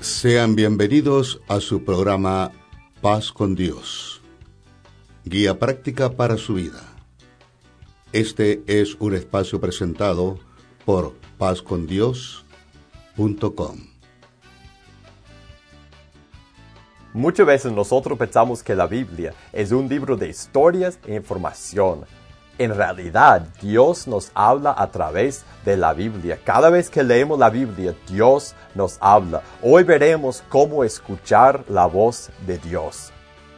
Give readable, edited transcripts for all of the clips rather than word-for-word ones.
Sean bienvenidos a su programa Paz con Dios, guía práctica para su vida. Este es un espacio presentado por pazcondios.com. Muchas veces nosotros pensamos que la Biblia es un libro de historias e información. En realidad, Dios nos habla a través de la Biblia. Cada vez que leemos la Biblia, Dios nos habla. Hoy veremos cómo escuchar la voz de Dios.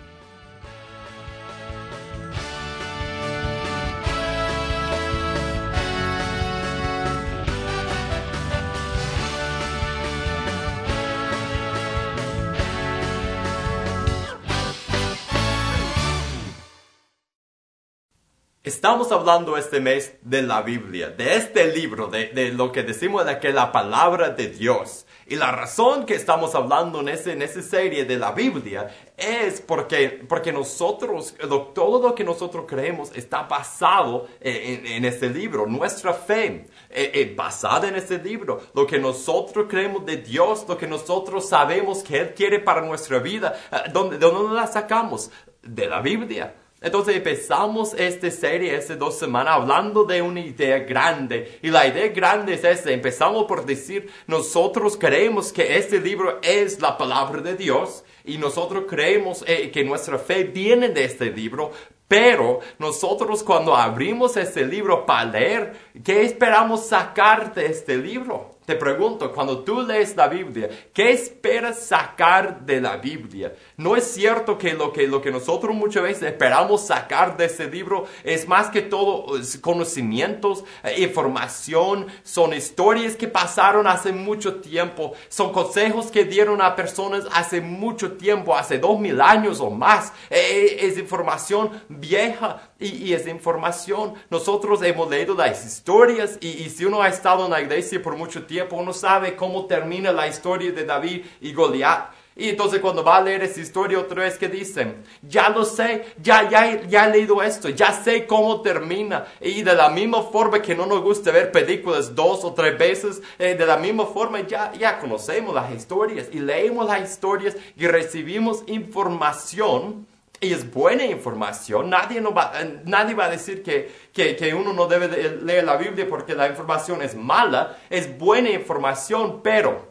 Estamos hablando este mes de la Biblia, de este libro, de lo que decimos de que la palabra de Dios. Y la razón que estamos hablando en esa serie de la Biblia es porque nosotros, todo lo que nosotros creemos está basado en este libro. Nuestra fe basada en este libro. Lo que nosotros creemos de Dios, lo que nosotros sabemos que Él quiere para nuestra vida, ¿de dónde la sacamos? De la Biblia. Entonces empezamos esta serie, estas 2 semanas, hablando de una idea grande. Y la idea grande es esta. Empezamos por decir, nosotros creemos que este libro es la palabra de Dios. Y nosotros creemos que nuestra fe viene de este libro. Pero nosotros cuando abrimos este libro para leer, ¿qué esperamos sacar de este libro? Te pregunto, cuando tú lees la Biblia, ¿qué esperas sacar de la Biblia? No es cierto que lo que nosotros muchas veces esperamos sacar de este libro es más que todo conocimientos, información, son historias que pasaron hace mucho tiempo, son consejos que dieron a personas hace mucho tiempo, hace 2000 años o más. Es información vieja y es información. Nosotros hemos leído las historias y si uno ha estado en la iglesia por mucho tiempo, uno sabe cómo termina la historia de David y Goliat. Y entonces cuando va a leer esa historia otra vez, ¿qué dicen? Ya lo sé, ya he leído esto, ya sé cómo termina. Y de la misma forma que no nos gusta ver películas 2 o 3 veces, de la misma forma ya conocemos las historias y leemos las historias y recibimos información. Y es buena información. Nadie va a decir que uno no debe de leer la Biblia porque la información es mala. Es buena información, pero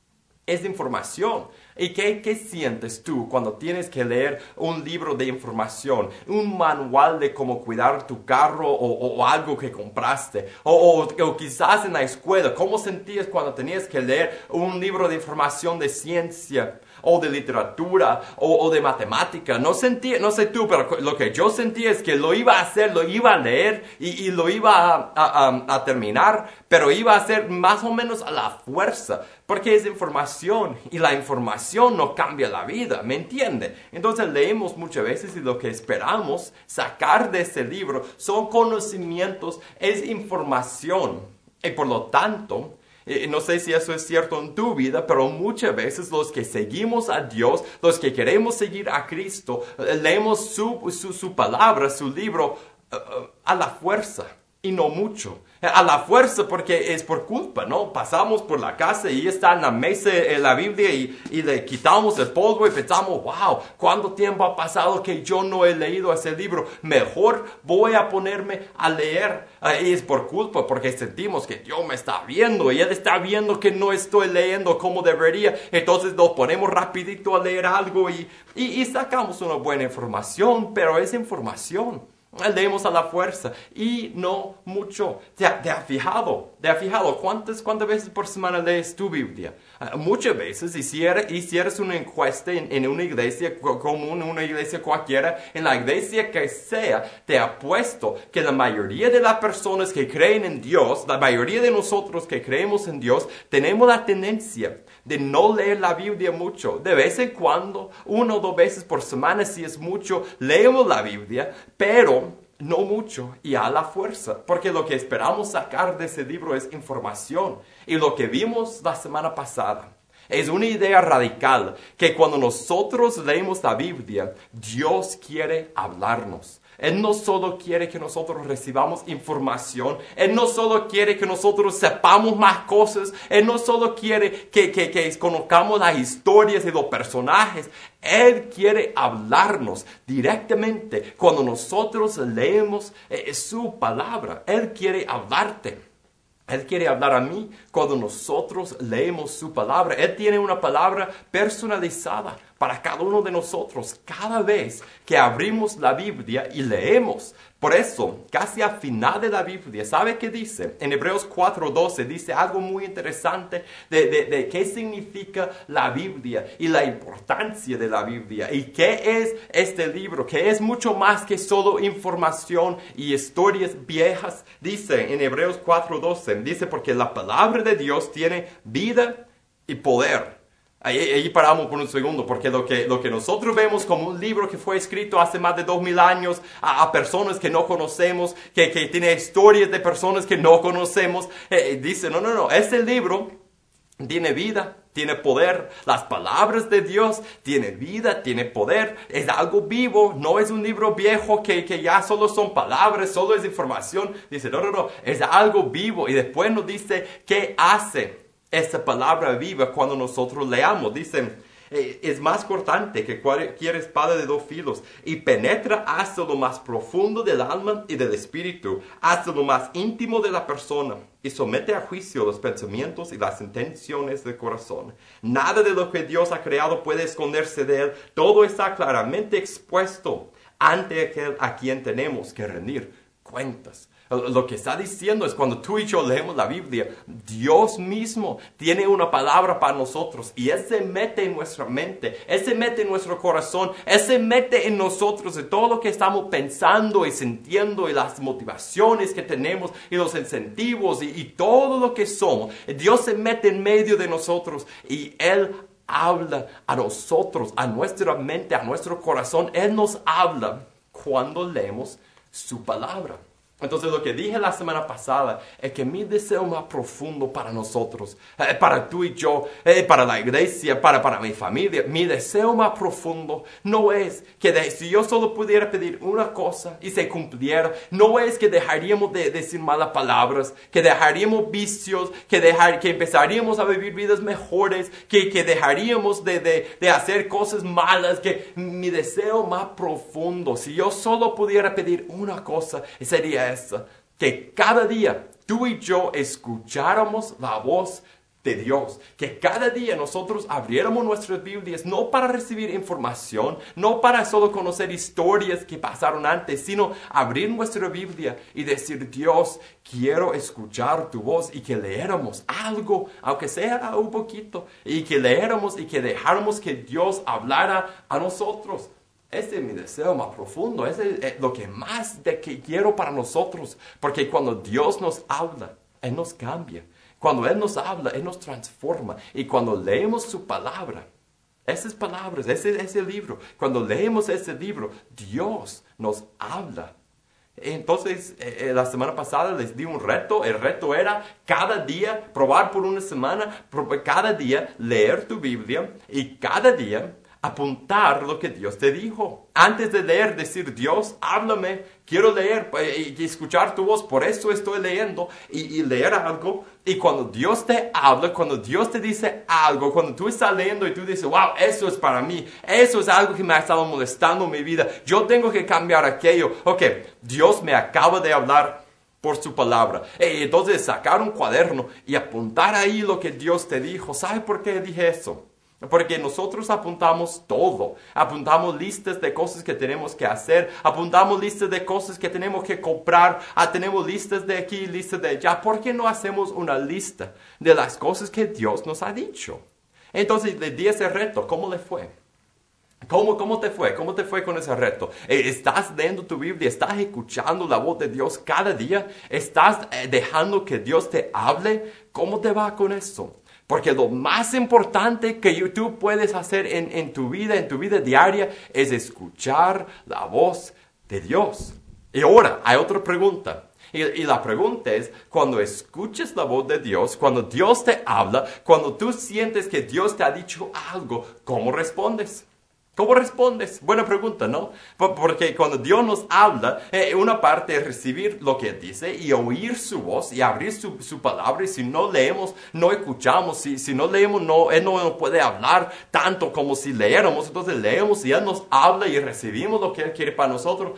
es información. ¿Y qué sientes tú cuando tienes que leer un libro de información? Un manual de cómo cuidar tu carro o algo que compraste. O quizás en la escuela. ¿Cómo sentías cuando tenías que leer un libro de información de ciencia? O de literatura, o de matemática. No sé tú, pero lo que yo sentía es que lo iba a hacer, lo iba a leer y lo iba a terminar, pero iba a hacer más o menos a la fuerza, porque es información y la información no cambia la vida, ¿me entiende? Entonces leemos muchas veces y lo que esperamos sacar de este libro son conocimientos, es información y por lo tanto, no sé si eso es cierto en tu vida, pero muchas veces los que seguimos a Dios, los que queremos seguir a Cristo, leemos su palabra, su libro, a la fuerza y no mucho. A la fuerza porque es por culpa, ¿no? Pasamos por la casa y está en la mesa la Biblia y le quitamos el polvo y pensamos, wow, ¿cuánto tiempo ha pasado que yo no he leído ese libro? Mejor voy a ponerme a leer. Y es por culpa porque sentimos que Dios me está viendo y Él está viendo que no estoy leyendo como debería. Entonces nos ponemos rapidito a leer algo y sacamos una buena información, pero es información. Leemos a la fuerza y no mucho. ¿Te has fijado? ¿Cuántas veces por semana lees tu Biblia? Muchas veces, y si eres una encuesta en una iglesia común, una iglesia cualquiera, en la iglesia que sea, te apuesto que la mayoría de las personas que creen en Dios, la mayoría de nosotros que creemos en Dios, tenemos la tendencia de no leer la Biblia mucho. De vez en cuando, 1 o 2 veces por semana, si es mucho, leemos la Biblia, pero no mucho y a la fuerza, porque lo que esperamos sacar de ese libro es información. Y lo que vimos la semana pasada es una idea radical, que cuando nosotros leemos la Biblia, Dios quiere hablarnos. Él no solo quiere que nosotros recibamos información. Él no solo quiere que nosotros sepamos más cosas. Él no solo quiere que conozcamos las historias y los personajes. Él quiere hablarnos directamente cuando nosotros leemos su palabra. Él quiere hablarte. Él quiere hablar a mí cuando nosotros leemos su palabra. Él tiene una palabra personalizada para cada uno de nosotros cada vez que abrimos la Biblia y leemos. Por eso, casi al final de la Biblia, ¿sabe qué dice? En Hebreos 4:12 dice algo muy interesante de qué significa la Biblia y la importancia de la Biblia. ¿Y qué es este libro? Que es mucho más que solo información y historias viejas. Dice en Hebreos 4:12, dice porque la palabra de Dios tiene vida y poder. Ahí paramos por un segundo, porque lo que nosotros vemos como un libro que fue escrito hace más de 2000 años a personas que no conocemos, que tiene historias de personas que no conocemos, dice, no, ese libro tiene vida, tiene poder. Las palabras de Dios tienen vida, tiene poder, es algo vivo, no es un libro viejo que ya solo son palabras, solo es información. Dice, no, es algo vivo. Y después nos dice qué hace esa palabra viva cuando nosotros leamos. Dicen, es más cortante que cualquier espada de dos filos y penetra hasta lo más profundo del alma y del espíritu, hasta lo más íntimo de la persona, y somete a juicio los pensamientos y las intenciones del corazón. Nada de lo que Dios ha creado puede esconderse de él. Todo está claramente expuesto ante aquel a quien tenemos que rendir cuentas. Lo que está diciendo es cuando tú y yo leemos la Biblia, Dios mismo tiene una palabra para nosotros y Él se mete en nuestra mente, Él se mete en nuestro corazón, Él se mete en nosotros de todo lo que estamos pensando y sintiendo y las motivaciones que tenemos y los incentivos y todo lo que somos. Dios se mete en medio de nosotros y Él habla a nosotros, a nuestra mente, a nuestro corazón. Él nos habla cuando leemos su palabra. Entonces lo que dije la semana pasada es que mi deseo más profundo para nosotros, para tú y yo, para la iglesia, para mi familia, mi deseo más profundo no es que si yo solo pudiera pedir una cosa y se cumpliera, no es que dejaríamos de decir malas palabras, que dejaríamos vicios, que empezaríamos a vivir vidas mejores, que dejaríamos de hacer cosas malas, que mi deseo más profundo, si yo solo pudiera pedir una cosa, sería que cada día tú y yo escucháramos la voz de Dios, que cada día nosotros abriéramos nuestras Biblias no para recibir información, no para solo conocer historias que pasaron antes, sino abrir nuestra Biblia y decir, Dios, quiero escuchar tu voz, y que leéramos algo, aunque sea un poquito, y que leéramos y que dejáramos que Dios hablara a nosotros. Ese es mi deseo más profundo, ese es lo que más que quiero para nosotros, porque cuando Dios nos habla, Él nos cambia. Cuando Él nos habla, Él nos transforma. Y cuando leemos su palabra, esas palabras, ese libro, cuando leemos ese libro, Dios nos habla. Entonces, la semana pasada les di un reto. El reto era cada día, probar por una semana, cada día leer tu Biblia y cada día apuntar lo que Dios te dijo. Antes de leer, decir, Dios, háblame, quiero leer y escuchar tu voz, por eso estoy leyendo, y leer algo. Y cuando Dios te habla, cuando Dios te dice algo, cuando tú estás leyendo y tú dices, wow, eso es para mí, eso es algo que me ha estado molestando en mi vida, yo tengo que cambiar aquello. Ok, Dios me acaba de hablar por su palabra. Entonces sacar un cuaderno y apuntar ahí lo que Dios te dijo. ¿Sabe por qué dije eso? Porque nosotros apuntamos todo, apuntamos listas de cosas que tenemos que hacer, apuntamos listas de cosas que tenemos que comprar, tenemos listas de aquí, listas de allá. ¿Por qué no hacemos una lista de las cosas que Dios nos ha dicho? Entonces le di ese reto. ¿Cómo le fue? ¿Cómo te fue? ¿Cómo te fue con ese reto? ¿Estás leyendo tu Biblia? ¿Estás escuchando la voz de Dios cada día? ¿Estás dejando que Dios te hable? ¿Cómo te va con eso? Porque lo más importante que tú puedes hacer en tu vida diaria, es escuchar la voz de Dios. Y ahora, hay otra pregunta. Y la pregunta es, cuando escuches la voz de Dios, cuando Dios te habla, cuando tú sientes que Dios te ha dicho algo, ¿cómo respondes? ¿Cómo respondes? Buena pregunta, ¿no? Porque cuando Dios nos habla, una parte es recibir lo que Él dice y oír su voz y abrir su palabra. Y si no leemos, no escuchamos. Si no leemos, Él no nos puede hablar tanto como si leéramos. Entonces leemos y Él nos habla y recibimos lo que Él quiere para nosotros.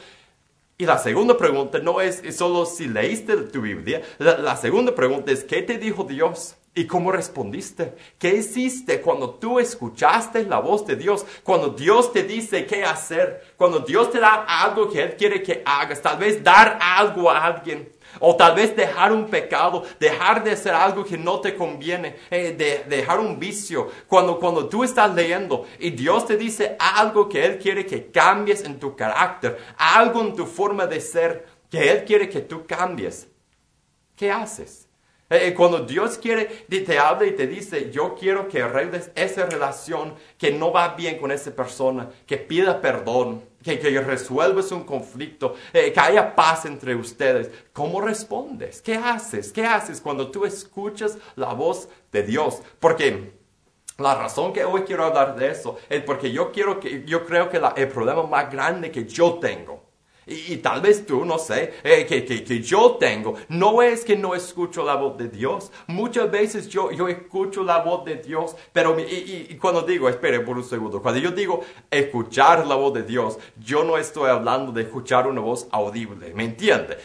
Y la segunda pregunta no es solo si leíste tu Biblia. La segunda pregunta es, ¿qué te dijo Dios? ¿Y cómo respondiste? ¿Qué hiciste cuando tú escuchaste la voz de Dios? Cuando Dios te dice qué hacer. Cuando Dios te da algo que Él quiere que hagas. Tal vez dar algo a alguien. O tal vez dejar un pecado. Dejar de hacer algo que no te conviene. Dejar un vicio. Cuando tú estás leyendo y Dios te dice algo que Él quiere que cambies en tu carácter. Algo en tu forma de ser que Él quiere que tú cambies. ¿Qué haces? Cuando Dios te habla y te dice, yo quiero que arregles esa relación que no va bien con esa persona, que pida perdón, que resuelvas un conflicto, que haya paz entre ustedes. ¿Cómo respondes? ¿Qué haces? ¿Qué haces cuando tú escuchas la voz de Dios? Porque la razón que hoy quiero hablar de eso es porque yo creo que el problema más grande que yo tengo, y tal vez tú, no sé, que yo tengo, no es que no escucho la voz de Dios. Muchas veces yo escucho la voz de Dios, pero cuando digo, espere por un segundo, cuando yo digo escuchar la voz de Dios, yo no estoy hablando de escuchar una voz audible, ¿me entiende?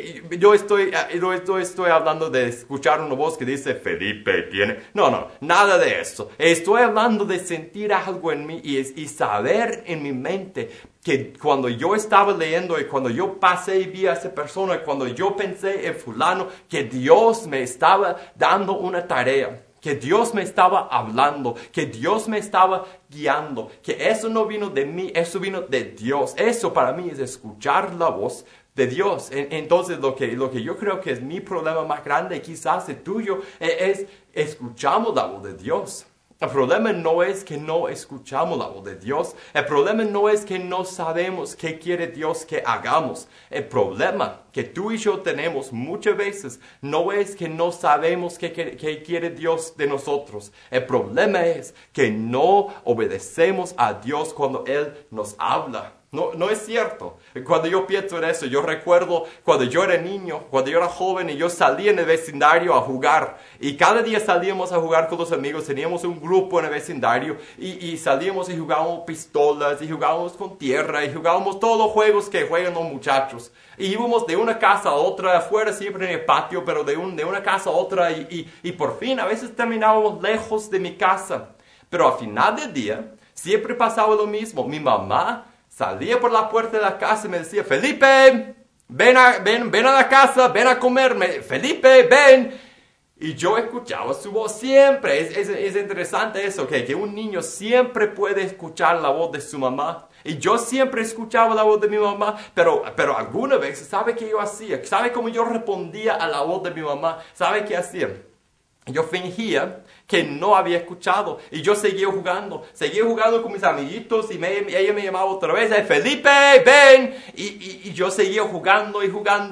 Yo estoy hablando de escuchar una voz que dice, Felipe tiene... No, nada de eso. Estoy hablando de sentir algo en mí y saber en mi mente que cuando yo estaba leyendo y cuando yo pasé y vi a esa persona y cuando yo pensé en fulano, que Dios me estaba dando una tarea, que Dios me estaba hablando, que Dios me estaba guiando, que eso no vino de mí, eso vino de Dios. Eso para mí es escuchar la voz de Dios. Entonces lo que yo creo que es mi problema más grande, quizás el tuyo, es escuchamos la voz de Dios. El problema no es que no escuchamos la voz de Dios. El problema no es que no sabemos qué quiere Dios que hagamos. El problema que tú y yo tenemos muchas veces no es que no sabemos qué quiere Dios de nosotros. El problema es que no obedecemos a Dios cuando Él nos habla. No es cierto. Cuando yo pienso en eso, yo recuerdo cuando yo era niño, cuando yo era joven y yo salía en el vecindario a jugar. Y cada día salíamos a jugar con los amigos, teníamos un grupo en el vecindario y salíamos y jugábamos pistolas y jugábamos con tierra y jugábamos todos los juegos que juegan los muchachos. Y íbamos de una casa a otra, afuera siempre en el patio, pero de una casa a otra y por fin a veces terminábamos lejos de mi casa. Pero al final del día siempre pasaba lo mismo. Mi mamá salía por la puerta de la casa y me decía, Felipe, ven a la casa, ven a comerme, Felipe, ven. Y yo escuchaba su voz siempre. Es interesante eso, que un niño siempre puede escuchar la voz de su mamá. Y yo siempre escuchaba la voz de mi mamá, pero alguna vez, ¿sabe qué yo hacía? ¿Sabe cómo yo respondía a la voz de mi mamá? ¿Sabe qué hacía? Yo fingía que no había escuchado y yo seguía jugando con mis amiguitos y ella me llamaba otra vez, Felipe, ven, y yo seguía jugando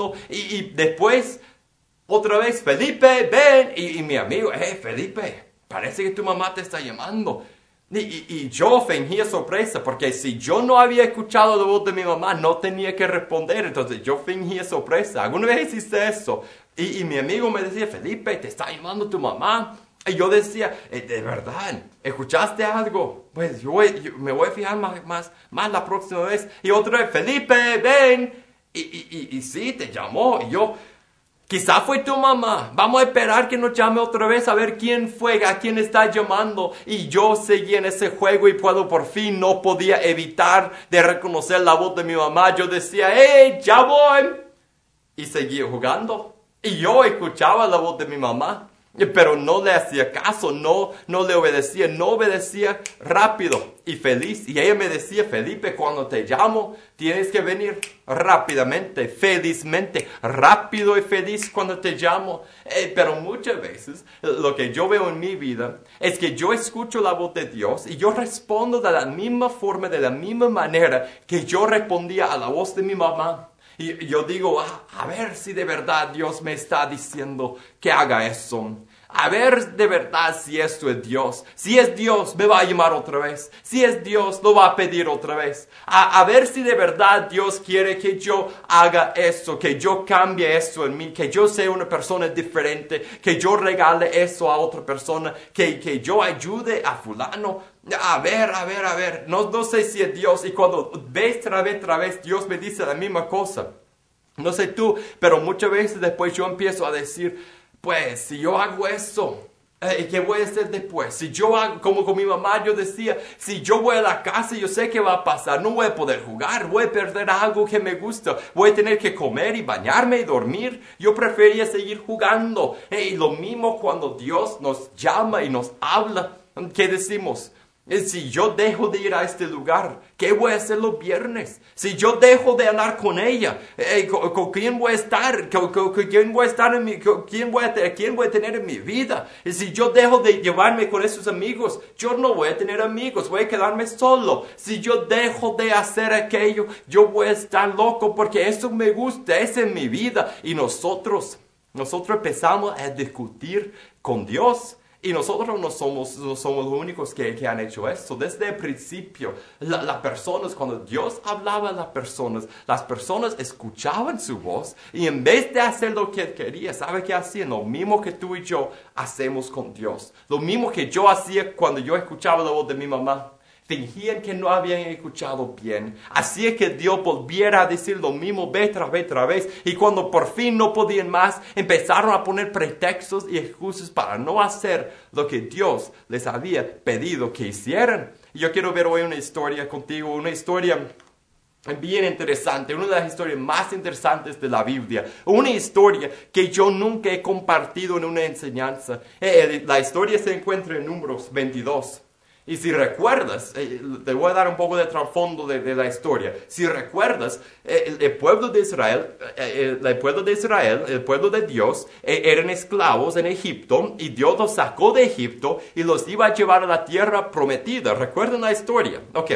y después otra vez, Felipe, ven, y mi amigo, Felipe, parece que tu mamá te está llamando. Y yo fingía sorpresa, porque si yo no había escuchado la voz de mi mamá, no tenía que responder, entonces yo fingía sorpresa. ¿Alguna vez hice eso? Y mi amigo me decía, Felipe, te está llamando tu mamá. Y yo decía, de verdad, ¿escuchaste algo? Pues yo me voy a fijar más la próxima vez. Y otra vez, Felipe, ven. Y sí, te llamó. Y yo, quizá fue tu mamá. Vamos a esperar que nos llame otra vez a ver quién fue, a quién está llamando. Y yo seguí en ese juego y por fin no podía evitar de reconocer la voz de mi mamá. Yo decía, ya voy. Y seguía jugando. Y yo escuchaba la voz de mi mamá. Pero no le hacía caso, no le obedecía, no obedecía rápido y feliz. Y ella me decía, Felipe, cuando te llamo, tienes que venir rápidamente, felizmente, rápido y feliz cuando te llamo. Pero muchas veces lo que yo veo en mi vida es que yo escucho la voz de Dios y yo respondo de la misma forma, de la misma manera que yo respondía a la voz de mi mamá. Y yo digo, a ver si de verdad Dios me está diciendo que haga eso. A ver de verdad si esto es Dios. Si es Dios, me va a llamar otra vez. Si es Dios, lo va a pedir otra vez. A ver si de verdad Dios quiere que yo haga esto, que yo cambie esto en mí, que yo sea una persona diferente, que yo regale eso a otra persona, que yo ayude a fulano. A ver. No sé si es Dios. Y cuando ves otra vez, Dios me dice la misma cosa. No sé tú, pero muchas veces después yo empiezo a decir, pues, si yo hago eso, ¿qué voy a hacer después? Si yo hago, como con mi mamá yo decía, si yo voy a la casa, yo sé qué va a pasar. No voy a poder jugar, voy a perder algo que me gusta. Voy a tener que comer y bañarme y dormir. Yo prefería seguir jugando. Y lo mismo cuando Dios nos llama y nos habla. ¿Qué decimos? Si yo dejo de ir a este lugar, ¿qué voy a hacer los viernes? Si yo dejo de andar con ella, ¿con quién voy a estar? ¿Quién voy a estar quién voy a tener en mi vida? Y si yo dejo de llevarme con esos amigos, yo no voy a tener amigos, voy a quedarme solo. Si yo dejo de hacer aquello, yo voy a estar loco porque eso me gusta, esa es mi vida. Y nosotros empezamos a discutir con Dios. Y nosotros no somos los únicos que han hecho esto. Desde el principio, las personas, cuando Dios hablaba a las personas escuchaban su voz. Y en vez de hacer lo que Él quería, ¿sabe qué hacían? Lo mismo que tú y yo hacemos con Dios. Lo mismo que yo hacía cuando yo escuchaba la voz de mi mamá. Fingían que no habían escuchado bien. Hacía que Dios volviera a decir lo mismo vez tras vez. Y cuando por fin no podían más, empezaron a poner pretextos y excusas para no hacer lo que Dios les había pedido que hicieran. Y yo quiero ver hoy una historia contigo, una historia bien interesante, una de las historias más interesantes de la Biblia. Una historia que yo nunca he compartido en una enseñanza. La historia se encuentra en Números 22. Y si recuerdas, te voy a dar un poco de trasfondo de la historia. Si recuerdas, el pueblo de Israel, el pueblo de Dios, eran esclavos en Egipto y Dios los sacó de Egipto y los iba a llevar a la tierra prometida. ¿Recuerdan la historia? Ok.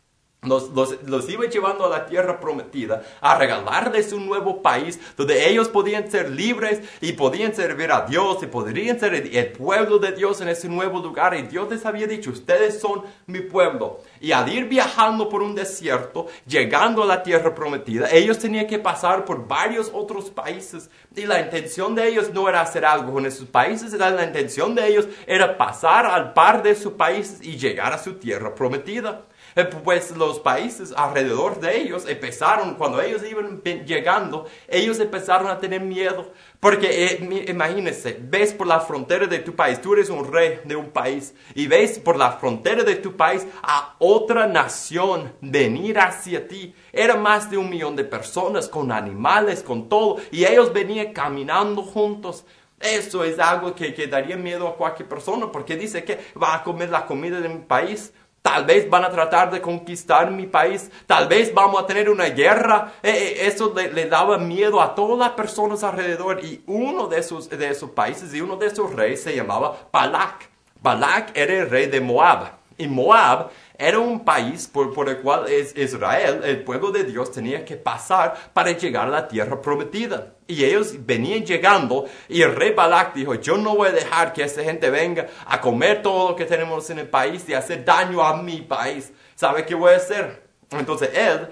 Los iba llevando a la tierra prometida, a regalarles un nuevo país donde ellos podían ser libres y podían servir a Dios y podrían ser el pueblo de Dios en ese nuevo lugar. Y Dios les había dicho, ustedes son mi pueblo. Y al ir viajando por un desierto, llegando a la tierra prometida, ellos tenían que pasar por varios otros países. Y la intención de ellos no era hacer algo con esos países, la intención de ellos era pasar al par de sus países y llegar a su tierra prometida. Pues los países alrededor de ellos empezaron, cuando ellos iban llegando, ellos empezaron a tener miedo. Porque imagínense, ves por la frontera de tu país, tú eres un rey de un país, y ves por la frontera de tu país a otra nación venir hacia ti. Era más de 1 millón de personas, con animales, con todo, y ellos venían caminando juntos. Eso es algo que daría miedo a cualquier persona, porque dice que va a comer la comida de mi país. Tal vez van a tratar de conquistar mi país. Tal vez vamos a tener una guerra. Eso le daba miedo a todas las personas alrededor. Y uno de esos países y uno de esos reyes se llamaba Balac. Balac era el rey de Moab. Y Moab era un país por el cual Israel, el pueblo de Dios, tenía que pasar para llegar a la tierra prometida. Y ellos venían llegando y el rey Balac dijo, yo no voy a dejar que esa gente venga a comer todo lo que tenemos en el país y hacer daño a mi país. ¿Sabe qué voy a hacer? Entonces él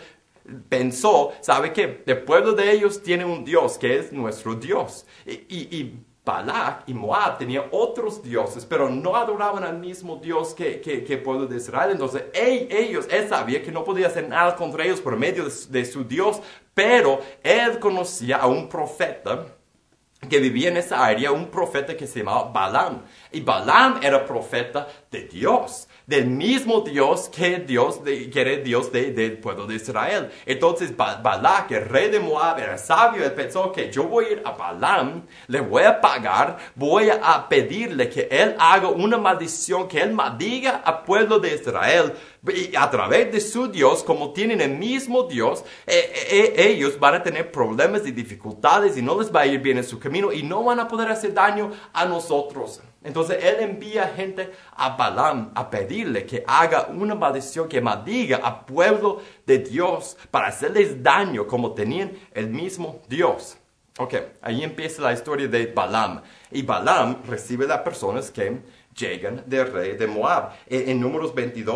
pensó, ¿sabe qué? El pueblo de ellos tiene un Dios que es nuestro Dios. Y Balac y Moab tenían otros dioses, pero no adoraban al mismo Dios que el pueblo de Israel. Entonces él sabía que no podía hacer nada contra ellos por medio de su Dios, pero él conocía a un profeta que vivía en esa área, un profeta que se llamaba Balaam. Y Balaam era profeta de Dios, del mismo Dios que era el Dios del pueblo de Israel. Entonces Balac, el rey de Moab, era sabio. Él pensó que yo voy a ir a Balaam, le voy a pagar, voy a pedirle que él haga una maldición, que él maldiga al pueblo de Israel. Y a través de su Dios, como tienen el mismo Dios, ellos van a tener problemas y dificultades y no les va a ir bien en su camino y no van a poder hacer daño a nosotros. Entonces él envía gente a Balaam a pedirle que haga una maldición, que maldiga al pueblo de Dios para hacerles daño como tenían el mismo Dios. Ok, ahí empieza la historia de Balaam. Y Balaam recibe las personas que llegan del rey de Moab. En Números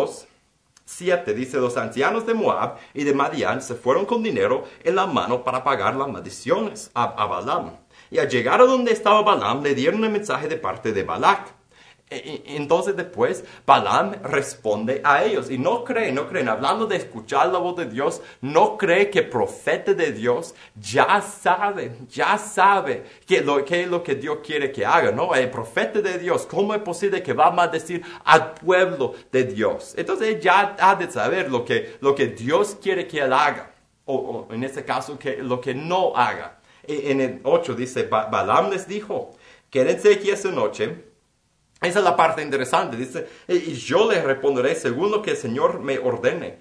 22:7 dice, los ancianos de Moab y de Madián se fueron con dinero en la mano para pagar las maldiciones a Balaam. Y al llegar a donde estaba Balaam, le dieron un mensaje de parte de Balac. Entonces después Balaam responde a ellos y no creen, hablando de escuchar la voz de Dios, no cree que el profeta de Dios ya sabe qué es lo que Dios quiere que haga, ¿no? El profeta de Dios, ¿cómo es posible que va a maldecir al pueblo de Dios? Entonces él ya ha de saber lo que Dios quiere que él haga, o en este caso lo que no haga. En el 8 dice, Balaam les dijo, quédense aquí esta noche. Esa es la parte interesante. Dice, y yo les responderé según lo que el Señor me ordene.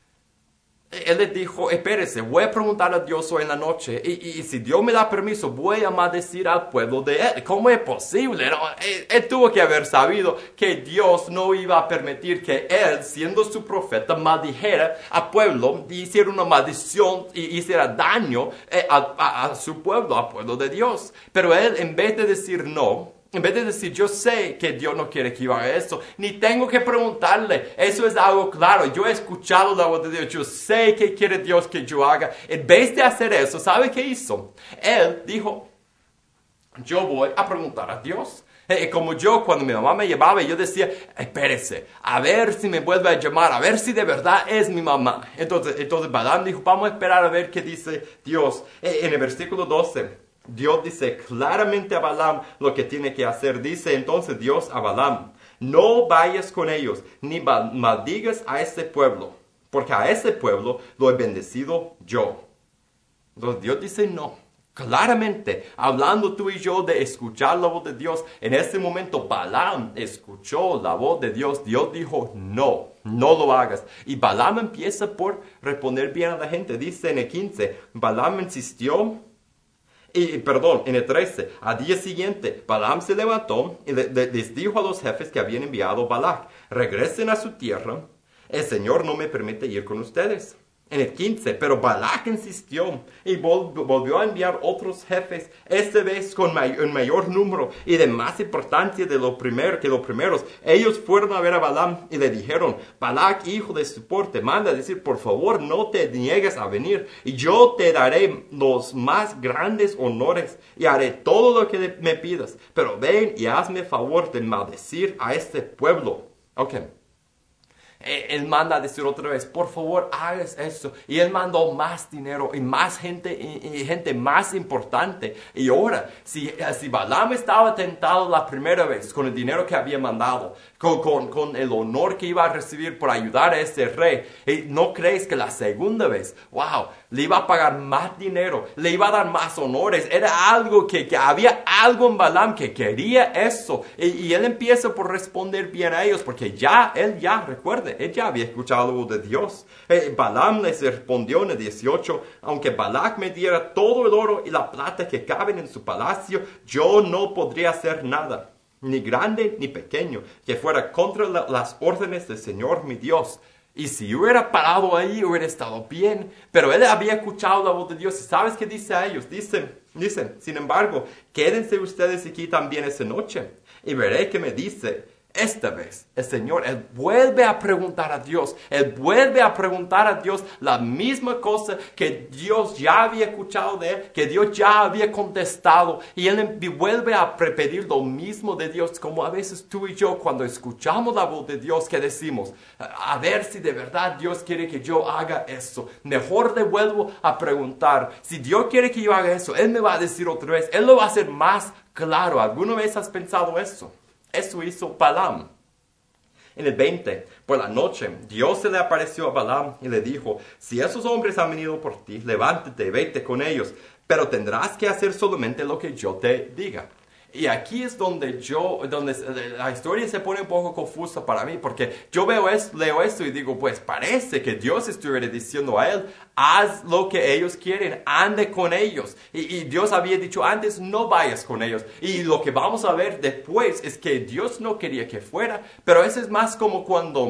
Él les dijo, espérese, voy a preguntar a Dios hoy en la noche. Y si Dios me da permiso, voy a maldecir al pueblo de él. ¿Cómo es posible? No, él tuvo que haber sabido que Dios no iba a permitir que él, siendo su profeta, maldijera al pueblo, y hiciera una maldición y hiciera daño a su pueblo, al pueblo de Dios. Pero él, en vez de decir no, en vez de decir, yo sé que Dios no quiere que yo haga esto, ni tengo que preguntarle, eso es algo claro, yo he escuchado la voz de Dios, yo sé que quiere Dios que yo haga. En vez de hacer eso, ¿sabe qué hizo? Él dijo, yo voy a preguntar a Dios. Como yo, cuando mi mamá me llamaba, yo decía, espérese, a ver si me vuelve a llamar, a ver si de verdad es mi mamá. Entonces Balaam dijo, vamos a esperar a ver qué dice Dios. En el versículo 12, Dios dice claramente a Balaam lo que tiene que hacer. Dice entonces Dios a Balaam, no vayas con ellos, ni maldigas a este pueblo, porque a ese pueblo lo he bendecido yo. Entonces Dios dice no. Claramente, hablando tú y yo de escuchar la voz de Dios, en este momento Balaam escuchó la voz de Dios. Dios dijo, no lo hagas. Y Balaam empieza por responder bien a la gente. Dice en el 15, Balaam insistió, en el 13, al día siguiente, Balaam se levantó y les dijo a los jefes que habían enviado Balac, regresen a su tierra, el Señor no me permite ir con ustedes. En el 15, pero Balac insistió y volvió a enviar otros jefes, esta vez con un mayor número y de más importancia que los primeros. Ellos fueron a ver a Balaam y le dijeron, Balac, hijo de Zippor, te manda a decir, por favor, no te niegues a venir, y yo te daré los más grandes honores y haré todo lo que me pidas. Pero ven y hazme favor de maldecir a este pueblo. Ok. Él manda a decir otra vez, por favor, hagas eso. Y él mandó más dinero y más gente y gente más importante. Y ahora, si Balaam estaba tentado la primera vez con el dinero que había mandado, con el honor que iba a recibir por ayudar a ese rey, ¿no crees que la segunda vez, le iba a pagar más dinero, le iba a dar más honores? Era algo que había algo en Balaam que quería eso. Y él empieza por responder bien a ellos, porque recuerde, él ya había escuchado la voz de Dios. Balaam les respondió en el 18, aunque Balac me diera todo el oro y la plata que caben en su palacio, yo no podría hacer nada, ni grande ni pequeño, que fuera contra las órdenes del Señor mi Dios. Y si hubiera parado ahí, hubiera estado bien. Pero él había escuchado la voz de Dios. ¿Y sabes qué dice a ellos? Dicen, sin embargo, quédense ustedes aquí también esa noche, y veré qué me dice. Esta vez, el Señor, él vuelve a preguntar a Dios. Él vuelve a preguntar a Dios la misma cosa que Dios ya había escuchado de él, que Dios ya había contestado. Y él vuelve a pedir lo mismo de Dios, como a veces tú y yo, cuando escuchamos la voz de Dios, que decimos, a ver si de verdad Dios quiere que yo haga eso. Mejor le vuelvo a preguntar. Si Dios quiere que yo haga eso, Él me va a decir otra vez. Él lo va a hacer más claro. ¿Alguna vez has pensado eso? Eso hizo Balaam. En el 20, por la noche, Dios se le apareció a Balaam y le dijo, si esos hombres han venido por ti, levántate y vete con ellos, pero tendrás que hacer solamente lo que yo te diga. Y aquí es donde la historia se pone un poco confusa para mí, porque yo leo esto y digo, pues parece que Dios estuviera diciendo a él, haz lo que ellos quieren, ande con ellos. Y Dios había dicho antes, no vayas con ellos. Y lo que vamos a ver después es que Dios no quería que fuera, pero eso es más como cuando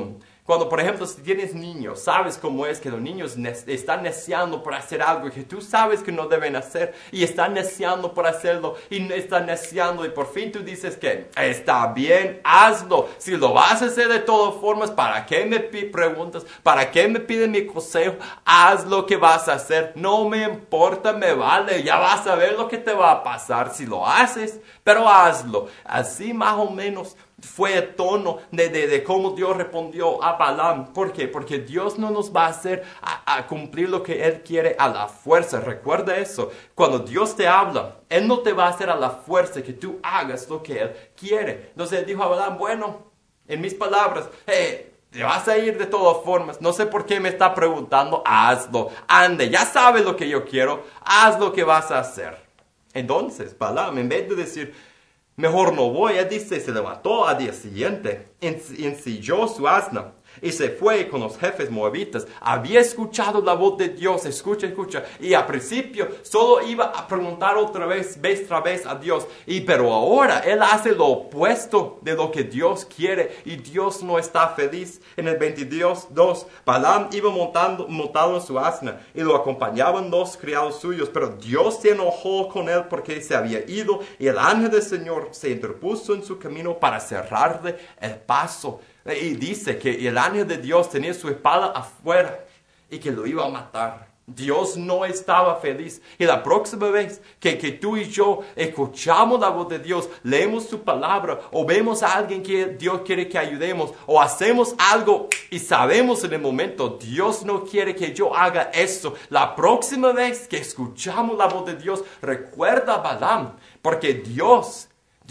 Cuando, por ejemplo, si tienes niños, sabes cómo es que los niños están neciando por hacer algo que tú sabes que no deben hacer y están neciando por hacerlo y están neciando y por fin tú dices que está bien, hazlo. Si lo vas a hacer de todas formas, ¿para qué me preguntas? ¿Para qué me piden mi consejo? Haz lo que vas a hacer. No me importa, me vale. Ya vas a ver lo que te va a pasar si lo haces, pero hazlo. Así más o menos fue el tono de cómo Dios respondió a Balaam. ¿Por qué? Porque Dios no nos va a hacer a cumplir lo que Él quiere a la fuerza. Recuerda eso. Cuando Dios te habla, Él no te va a hacer a la fuerza que tú hagas lo que Él quiere. Entonces Él dijo a Balaam, bueno, en mis palabras, te vas a ir de todas formas. No sé por qué me está preguntando. Hazlo. Ande, ya sabes lo que yo quiero. Haz lo que vas a hacer. Entonces, Balaam, en vez de decir, mejor no voy, él dice, se levantó al día siguiente, ensilló su asna y se fue con los jefes moabitas. Había escuchado la voz de Dios, escucha, y al principio solo iba a preguntar otra vez a Dios, pero ahora él hace lo opuesto de lo que Dios quiere y Dios no está feliz. En el 22:2, Balaam iba montado en su asna y lo acompañaban dos criados suyos, pero Dios se enojó con él porque se había ido y el ángel del Señor se interpuso en su camino para cerrarle el paso. Y dice que el ángel de Dios tenía su espada afuera y que lo iba a matar. Dios no estaba feliz. Y la próxima vez que tú y yo escuchamos la voz de Dios, leemos su palabra o vemos a alguien que Dios quiere que ayudemos o hacemos algo y sabemos en el momento, Dios no quiere que yo haga eso. La próxima vez que escuchamos la voz de Dios, recuerda a Balaam, porque Dios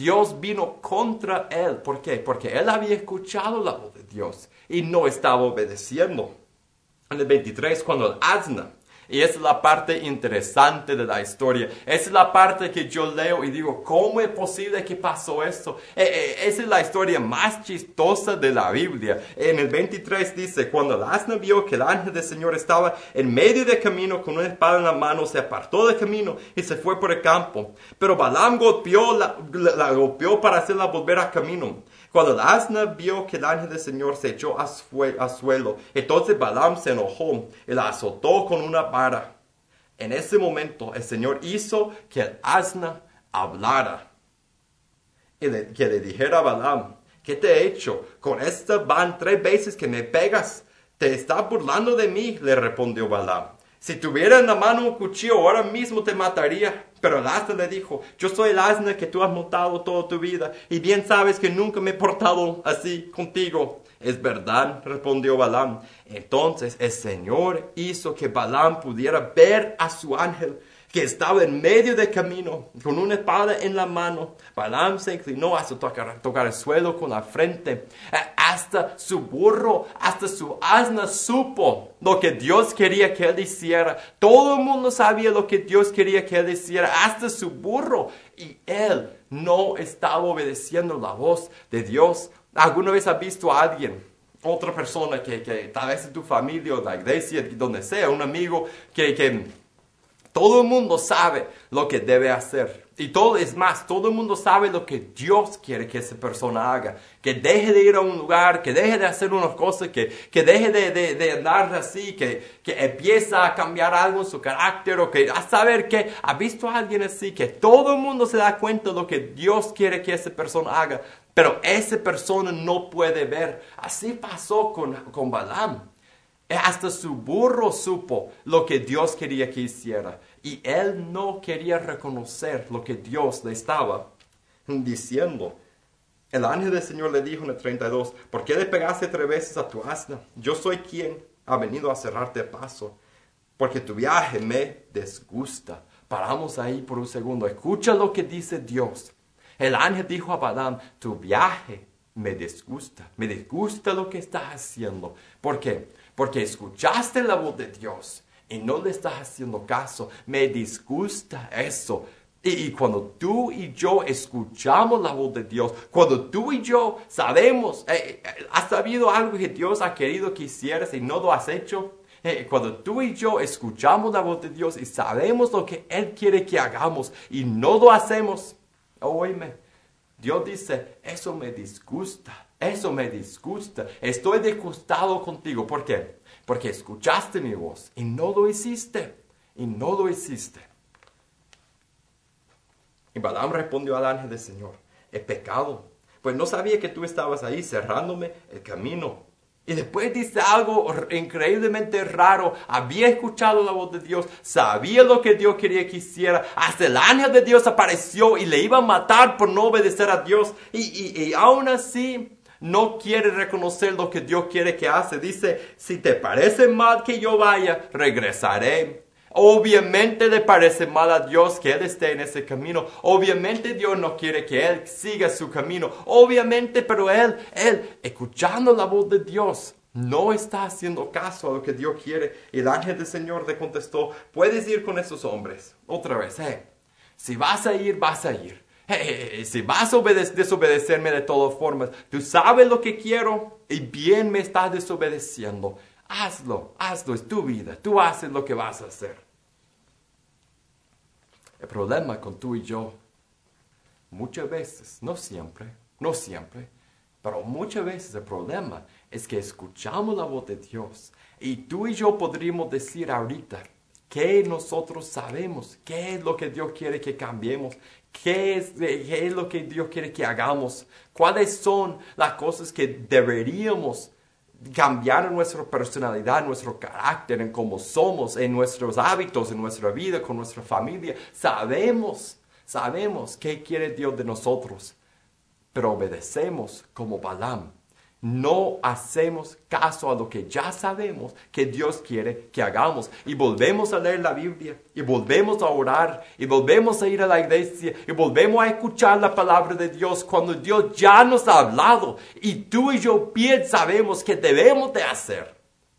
vino contra él. ¿Por qué? Porque él había escuchado la voz de Dios y no estaba obedeciendo. En el 23, cuando el asna, y esa es la parte interesante de la historia, esa es la parte que yo leo y digo, ¿cómo es posible que pasó esto? Esa es la historia más chistosa de la Biblia. En el 23 dice, cuando el asna vio que el ángel del Señor estaba en medio del camino con una espada en la mano, se apartó del camino y se fue por el campo. Pero Balaam la golpeó para hacerla volver al camino. Cuando el asna vio que el ángel del Señor se echó a suelo, entonces Balaam se enojó y la azotó con una vara. En ese momento el Señor hizo que el asna hablara y que le dijera a Balaam, ¿qué te he hecho? Con esta van 3 veces que me pegas. ¿Te estás burlando de mí? Le respondió Balaam. Si tuviera en la mano un cuchillo, ahora mismo te mataría. Pero el asna le dijo, yo soy el asna que tú has montado toda tu vida, y bien sabes que nunca me he portado así contigo. Es verdad, respondió Balaam. Entonces el Señor hizo que Balaam pudiera ver a su ángel, que estaba en medio del camino, con una espada en la mano. Balaam se inclinó hasta tocar el suelo con la frente. Hasta su burro, hasta su asna supo lo que Dios quería que él hiciera. Todo el mundo sabía lo que Dios quería que él hiciera, hasta su burro. Y él no estaba obedeciendo la voz de Dios. ¿Alguna vez has visto a alguien, otra persona que tal vez en tu familia o en la iglesia, donde sea, un amigo que todo el mundo sabe lo que debe hacer? Y todo el mundo sabe lo que Dios quiere que esa persona haga. Que deje de ir a un lugar, que deje de hacer unas cosas, que deje de andar así, que empieza a cambiar algo en su carácter, o que a saber que ha visto a alguien así, que todo el mundo se da cuenta de lo que Dios quiere que esa persona haga, pero esa persona no puede ver. Así pasó con Balaam. Hasta su burro supo lo que Dios quería que hiciera. Y él no quería reconocer lo que Dios le estaba diciendo. El ángel del Señor le dijo en el 32, ¿por qué le pegaste 3 veces a tu asna? Yo soy quien ha venido a cerrarte el paso, porque tu viaje me disgusta. Paramos ahí por un segundo. Escucha lo que dice Dios. El ángel dijo a Balaam, tu viaje me disgusta lo que estás haciendo. ¿Por qué? Porque escuchaste la voz de Dios y no le estás haciendo caso. Me disgusta eso. Y cuando tú y yo escuchamos la voz de Dios, cuando tú y yo sabemos, ¿has sabido algo que Dios ha querido que hicieras y no lo has hecho? Cuando tú y yo escuchamos la voz de Dios y sabemos lo que Él quiere que hagamos y no lo hacemos, óyeme, Dios dice, eso me disgusta. Eso me disgusta. Estoy disgustado contigo. ¿Por qué? Porque escuchaste mi voz y no lo hiciste. Y no lo hiciste. Y Balaam respondió al ángel del Señor: he pecado, pues no sabía que tú estabas ahí cerrándome el camino. Y después dice algo increíblemente raro. Había escuchado la voz de Dios, sabía lo que Dios quería que hiciera. Hasta el ángel de Dios apareció y le iba a matar por no obedecer a Dios. Y aún así no quiere reconocer lo que Dios quiere que hace. Dice: si te parece mal que yo vaya, regresaré. Obviamente le parece mal a Dios que él esté en ese camino. Obviamente Dios no quiere que él siga su camino. Obviamente, pero él, escuchando la voz de Dios, no está haciendo caso a lo que Dios quiere. Y el ángel del Señor le contestó: puedes ir con esos hombres. Otra vez, si vas a ir, vas a ir. Si vas a desobedecerme de todas formas, tú sabes lo que quiero y bien me estás desobedeciendo. Hazlo, es tu vida, tú haces lo que vas a hacer. El problema con tú y yo, muchas veces, no siempre, pero muchas veces el problema es que escuchamos la voz de Dios y tú y yo podríamos decir ahorita que nosotros sabemos, qué es lo que Dios quiere que cambiemos, qué es lo que Dios quiere que hagamos, cuáles son las cosas que deberíamos cambiar en nuestra personalidad, en nuestro carácter, en cómo somos, en nuestros hábitos, en nuestra vida, con nuestra familia. Sabemos qué quiere Dios de nosotros, pero obedecemos como Balaam. No hacemos caso a lo que ya sabemos que Dios quiere que hagamos. Y volvemos a leer la Biblia, y volvemos a orar, y volvemos a ir a la iglesia, y volvemos a escuchar la palabra de Dios cuando Dios ya nos ha hablado. Y tú y yo bien sabemos que debemos de hacer.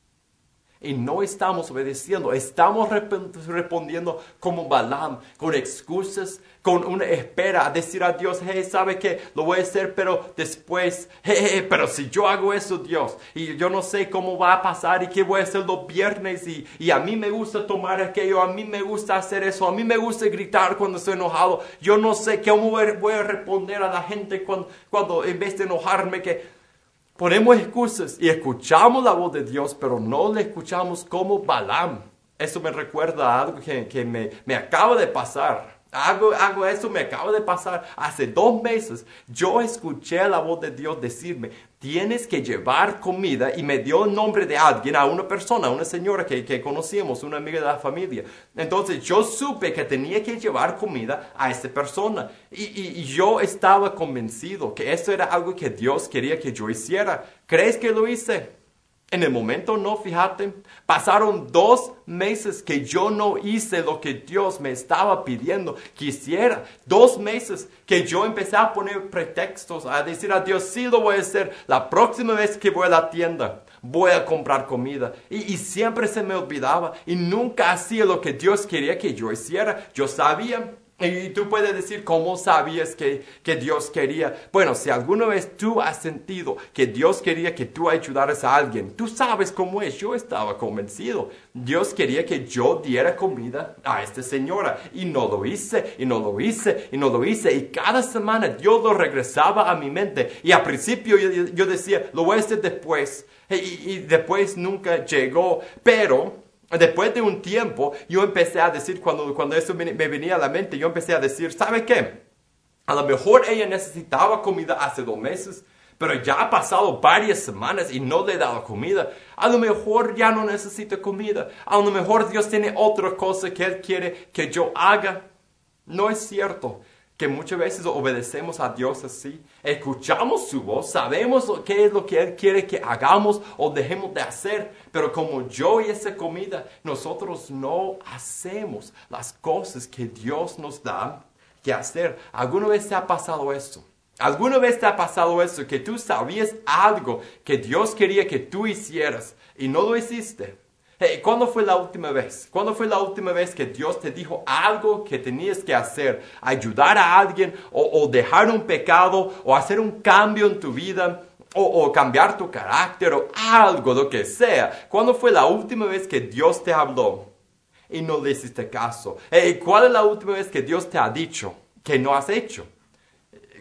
Y no estamos obedeciendo, estamos respondiendo como Balaam, con excusas, con una espera, a decir a Dios: ¿sabe qué? Lo voy a hacer, pero después, pero si yo hago eso, Dios, y yo no sé cómo va a pasar y qué voy a hacer los viernes, y a mí me gusta tomar aquello, a mí me gusta hacer eso, a mí me gusta gritar cuando estoy enojado, yo no sé cómo voy a responder a la gente cuando en vez de enojarme, que ponemos excusas y escuchamos la voz de Dios, pero no le escuchamos como Balaam. Eso me recuerda a algo que me acaba de pasar. Eso me acaba de pasar. Hace 2 meses yo escuché la voz de Dios decirme: tienes que llevar comida, y me dio el nombre de alguien, a una persona, a una señora que conocíamos, una amiga de la familia. Entonces yo supe que tenía que llevar comida a esa persona y yo estaba convencido que eso era algo que Dios quería que yo hiciera. ¿Crees que lo hice? En el momento no, fíjate, pasaron 2 meses que yo no hice lo que Dios me estaba pidiendo que hiciera. 2 meses que yo empecé a poner pretextos, a decir a Dios: sí, lo voy a hacer. La próxima vez que voy a la tienda, voy a comprar comida. Y siempre se me olvidaba y nunca hacía lo que Dios quería que yo hiciera. Yo sabía. Y tú puedes decir: ¿cómo sabías que Dios quería? Bueno, si alguna vez tú has sentido que Dios quería que tú ayudaras a alguien, tú sabes cómo es. Yo estaba convencido. Dios quería que yo diera comida a esta señora. Y no lo hice, y no lo hice, y no lo hice. Y cada semana Dios lo regresaba a mi mente. Y al principio yo decía: lo voy a hacer después. Y después nunca llegó. Pero después de un tiempo, yo empecé a decir, cuando eso me venía a la mente, yo empecé a decir: ¿sabe qué? A lo mejor ella necesitaba comida hace 2 meses, pero ya ha pasado varias semanas y no le he dado comida. A lo mejor ya no necesita comida. A lo mejor Dios tiene otra cosa que Él quiere que yo haga. No es cierto que muchas veces obedecemos a Dios así. Escuchamos su voz, sabemos qué es lo que Él quiere que hagamos o dejemos de hacer, pero como yo y esa comida, nosotros no hacemos las cosas que Dios nos da que hacer. ¿Alguna vez te ha pasado esto? ¿Alguna vez te ha pasado eso, que tú sabías algo que Dios quería que tú hicieras y no lo hiciste? ¿Cuándo fue la última vez? ¿Cuándo fue la última vez que Dios te dijo algo que tenías que hacer? Ayudar a alguien o dejar un pecado o hacer un cambio en tu vida o cambiar tu carácter o algo, lo que sea. ¿Cuándo fue la última vez que Dios te habló y no le hiciste caso? ¿Cuál es la última vez que Dios te ha dicho que no has hecho?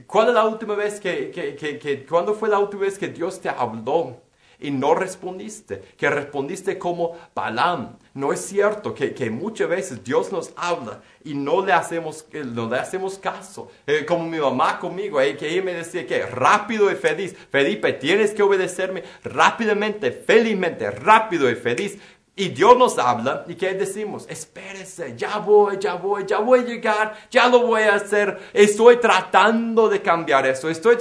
¿Cuál es la última vez cuándo fue la última vez que Dios te habló y no respondiste? Que respondiste como Balaam. No es cierto que muchas veces Dios nos habla y no le hacemos caso. Como mi mamá conmigo, que ella me decía que rápido y feliz. Felipe, tienes que obedecerme rápidamente, felizmente, rápido y feliz. Y Dios nos habla, ¿y qué decimos? Espérese, ya voy a llegar, ya lo voy a hacer. Estoy tratando de cambiar eso, estoy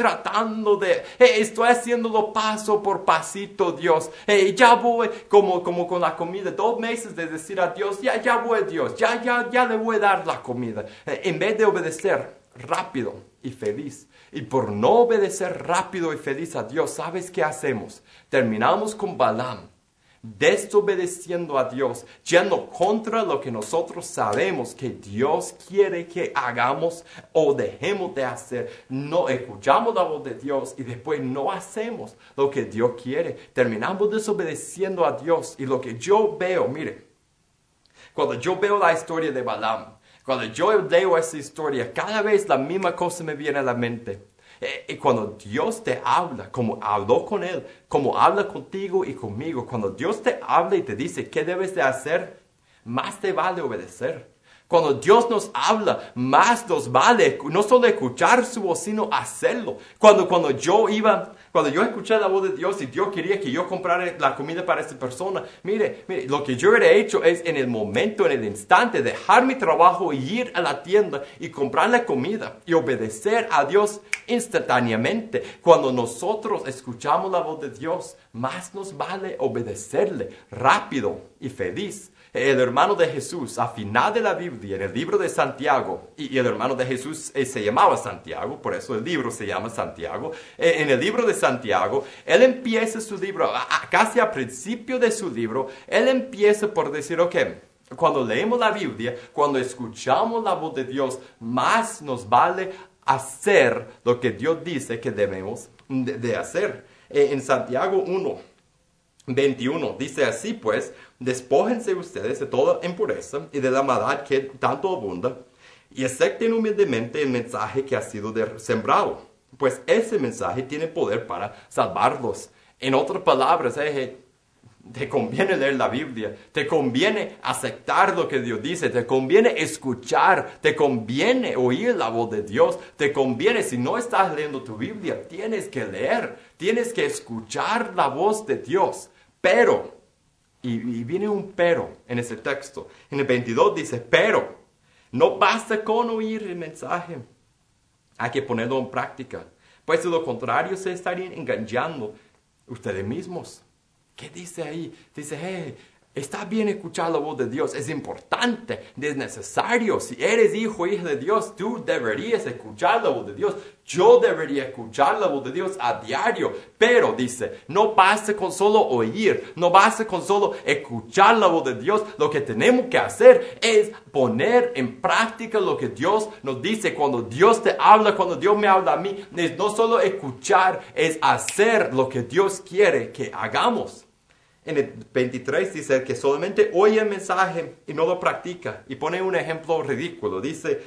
haciéndolo paso por pasito, Dios. Ya voy, como con la comida, 2 meses de decir a Dios, ya voy, Dios, ya le voy a dar la comida. En vez de obedecer rápido y feliz. Y por no obedecer rápido y feliz a Dios, ¿sabes qué hacemos? Terminamos con Balaam, desobedeciendo a Dios, yendo contra lo que nosotros sabemos que Dios quiere que hagamos o dejemos de hacer. No escuchamos la voz de Dios y después no hacemos lo que Dios quiere. Terminamos desobedeciendo a Dios. Y lo que yo veo, mire, cuando yo veo la historia de Balaam, cuando yo leo esa historia, cada vez la misma cosa me viene a la mente. Y cuando Dios te habla, como habló con él, como habla contigo y conmigo, cuando Dios te habla y te dice qué debes de hacer, más te vale obedecer. Cuando Dios nos habla, más nos vale no solo escuchar su voz, sino hacerlo. Cuando yo escuché la voz de Dios y Dios quería que yo comprara la comida para esa persona, mire, lo que yo hubiera hecho es en el momento, en el instante, dejar mi trabajo y ir a la tienda y comprar la comida y obedecer a Dios instantáneamente. Cuando nosotros escuchamos la voz de Dios, más nos vale obedecerle rápido y feliz. El hermano de Jesús, a final de la Biblia, en el libro de Santiago, y el hermano de Jesús se llamaba Santiago, por eso el libro se llama Santiago. En el libro de Santiago, él empieza su libro, casi al principio de su libro, él empieza por decir, ok, cuando leemos la Biblia, cuando escuchamos la voz de Dios, más nos vale hacer lo que Dios dice que debemos de hacer. En Santiago 1:21 dice así pues, despójense ustedes de toda impureza y de la maldad que tanto abunda, y acepten humildemente el mensaje que ha sido sembrado, pues ese mensaje tiene poder para salvarlos. En otras palabras, te conviene leer la Biblia, te conviene aceptar lo que Dios dice, te conviene escuchar, te conviene oír la voz de Dios, te conviene, si no estás leyendo tu Biblia, tienes que leer, tienes que escuchar la voz de Dios. Pero, y viene un pero en ese texto, en el 22 dice, pero, no basta con oír el mensaje, hay que ponerlo en práctica, pues de lo contrario se estarían engañando ustedes mismos. ¿Qué dice ahí? Dice, está bien escuchar la voz de Dios, es importante, es necesario. Si eres hijo o hija de Dios, tú deberías escuchar la voz de Dios. Yo debería escuchar la voz de Dios a diario. Pero dice, no basta con solo oír, no basta con solo escuchar la voz de Dios. Lo que tenemos que hacer es poner en práctica lo que Dios nos dice. Cuando Dios te habla, cuando Dios me habla a mí, es no solo escuchar, es hacer lo que Dios quiere que hagamos. En el 23 dice que solamente oye el mensaje y no lo practica. Y pone un ejemplo ridículo. Dice,